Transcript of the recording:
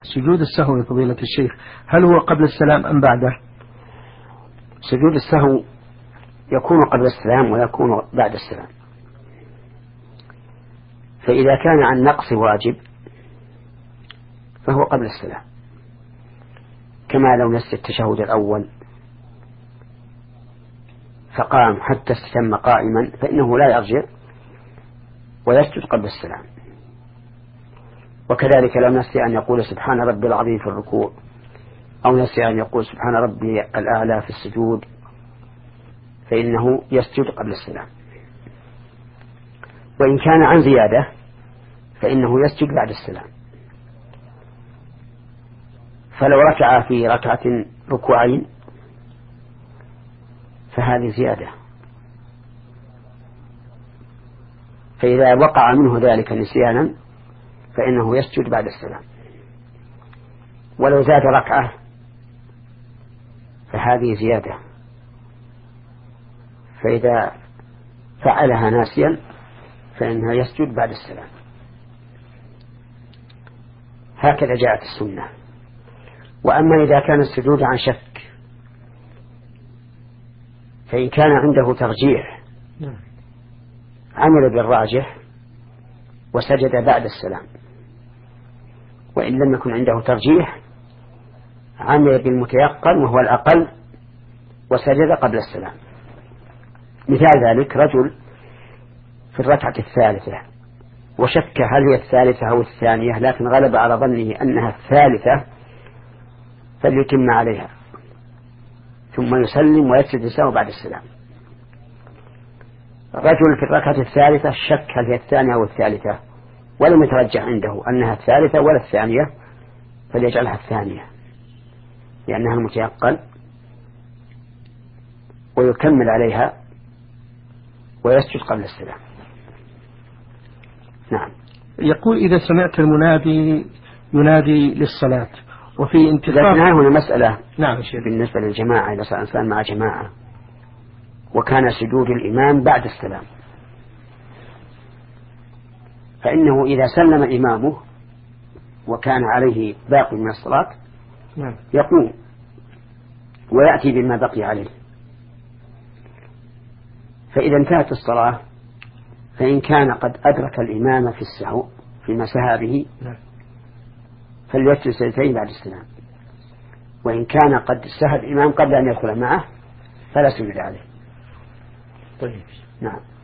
سجود السهو فضيلة الشيخ هل هو قبل السلام أم بعده؟ سجود السهو يكون قبل السلام ويكون بعد السلام. فإذا كان عن نقص واجب فهو قبل السلام، كما لو نسي التشهد الأول فقام حتى استتم قائما فإنه لا يرجع ويسجد قبل السلام. وكذلك لو نسي أن يقول سبحان ربي العظيم في الركوع، أو نسي أن يقول سبحان ربي الأعلى في السجود، فإنه يسجد قبل السلام. وإن كان عن زيادة فإنه يسجد بعد السلام. فلو ركع في ركعة ركوعين فهذه زيادة، فإذا وقع منه ذلك نسيانا فإنه يسجد بعد السلام. ولو زاد ركعة فهذه زيادة، فإذا فعلها ناسيا فإنه يسجد بعد السلام. هكذا جاءت السنة. وأما إذا كان السجود عن شك فإن كان عنده ترجيح عمل بالراجح وسجد بعد السلام، وإن لم يكن عنده ترجيح عمل بالمتيقن وهو الأقل وسجد قبل السلام. مثال ذلك رجل في الركعة الثالثة وشك هل هي الثالثة أو الثانية، لكن غلب على ظنه أنها الثالثة فليتم عليها ثم يسلم ويسجد السهو بعد السلام. رجل في الركعة الثالثة شك هل هي الثانية أو الثالثة ولم يترجح عنده أنها الثالثة ولا الثانية، فليجعلها الثانية لأنها المتيقن ويكمل عليها ويسجد قبل السلام. نعم. يقول إذا سمعت المنادي ينادي للصلاة وفي انتظار. لكن هنا مسألة. نعم. بالنسبة للجماعة إذا صار إنسان مع جماعة وكان سجود الإمام بعد السلام فإنه إذا سلم إمامه وكان عليه باقي من الصلاة يقوم ويأتي بما بقي عليه. فإذا انتهت الصلاة فإن كان قد أدرك الإمام في السهو فيما سهى به فليسجد سجدتين بعد السلام، وإن كان قد سهى الإمام قبل أن يدخل معه فلا سجد عليه. طيب. نعم.